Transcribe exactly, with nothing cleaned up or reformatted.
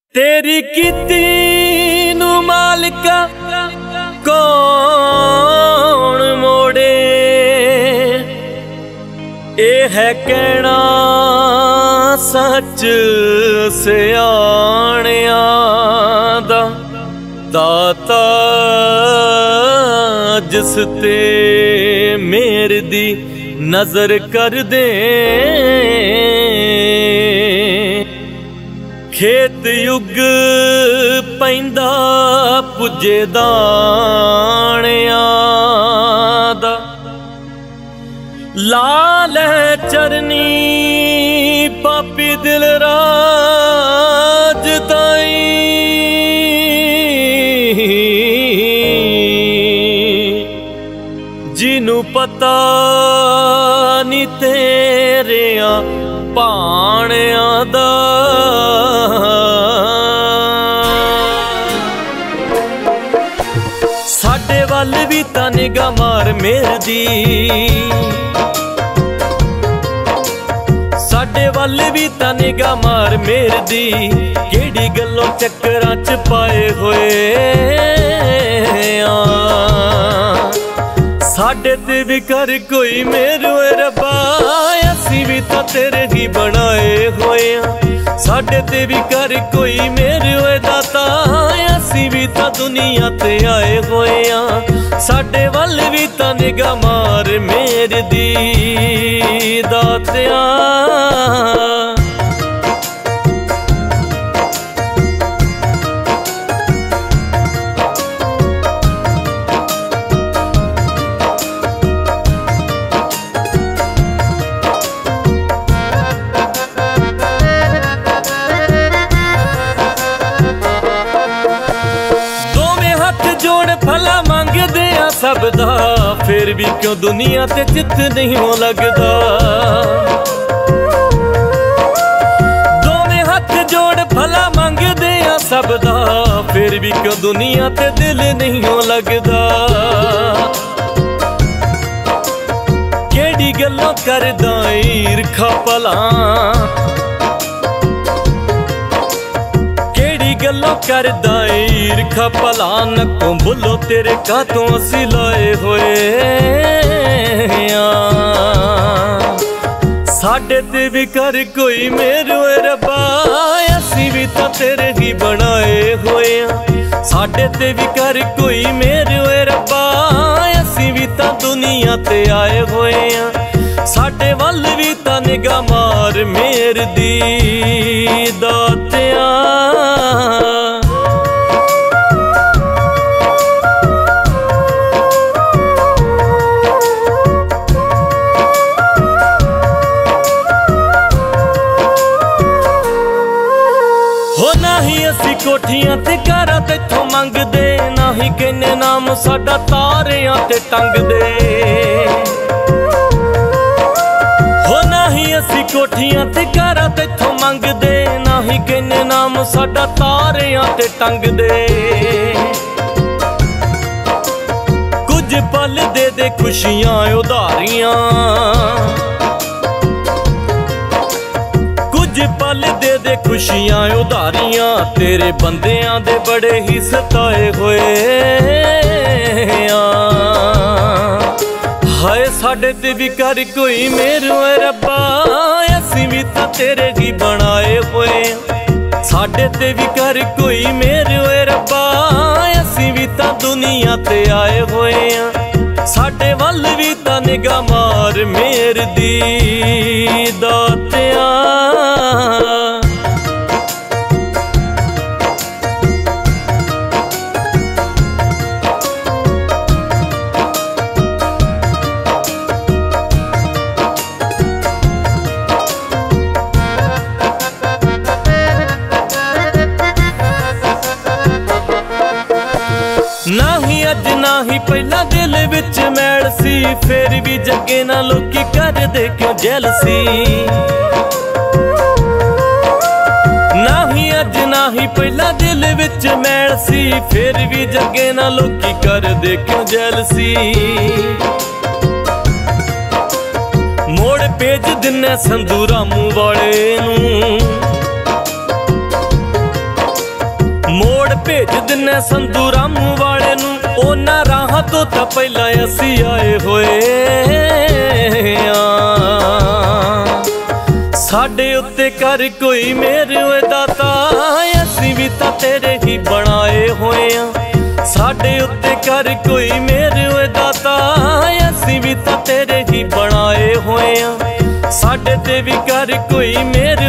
तेरी कीती नू मालिका कौन मोड़े, ए है कहना सच सियाणिया दा दाता जिस ते मेरे दी नजर कर दे। खेत युग पैंदा पुजे दाणिया दा लाल है चरनी पापी दिल राज ताई। जिनू पता नी तेरिया भाणिया दा साडे वल भी तां निगाह मार मेर दी, साडे वल भी तां निगाह मार मेर दी। केड़ी गल्लों चक्करां च पाए होए साडे ते भी कर कोई मेरे रब्बा, असी भी तां तेरे ही बनाए होए। साडे ते भी कर कोई मेरे दाता, असी भी तां दुनिया ते आए होए। साडे वल भी तां निगाह मार मेरे दी दातिया। भला मंगदे आ सब दा, फिर भी क्यों दुनिया ते चित नहीं हो लगदा। दोवें हथ जोड़ भला मंगदे आ सब दा, फिर भी क्यों दुनिया ते दिल नहीं हो लगदा। केड़ी गल्लों करदा ईरखा भला, गल्लों करदा ईरखा भला। नक्कों बुलो तेरे कातों असी लाए होए। साडे ते भी कर कोई मेरे रब्बा, असी भी तां तेरे ही बनाए होए। साडे ते भी कर कोई मेरे रब्बा, असी भी तां दुनिया ते आए होए। साडे वल भी तां निगाह मार मेर दी दातिया। हो नाही असी कोठियां ते घरां तेथों मंगदे, नाही कहने नाम साडा तारियां ते टंगदे। हो नाही असी कोठियां ते घरां तेथों मंगदे, नाही कहने नाम साडा तारियां ते टंगदे। कुछ पल दे दे खुशियां उधारियां, पल दे दे खुशियां उधारियां। तेरे बंदियां दे बड़े ही सताए होए। हाय साडे ते भी कर कोई मेरे रब्बा, असी भी तां तेरे ही बनाए होए। साडे ते भी कर कोई मेरे रब्बा, असी भी तां दुनिया ते आए होए। साडे वल भी तां निगाह मार मेर दी दातिया। नाही अज नाही पहला दिल विच मैल सी, फिर भी जगे ना लोकी करदे क्यों जैलसी। नाही अज नाही पहला दिल विच मैल सी, फिर भी जगे ना लोकी करदे क्यों जैलसी। मोड़ भेज दिने संधू रामू वाले नूं, भेज दिन्ने संधू रामू वाले नू, ओना राहां तो तां पहला असी आए होए साडे उत्ते कर कोई मेरे ओए दाता, असी भी तां तेरे ही बनाए होए आ। साडे उत्ते कर कोई मेरे ओए दाता, असी भी तां तेरे ही बनाए होए आ। साडे ते भी कर कोई मेरे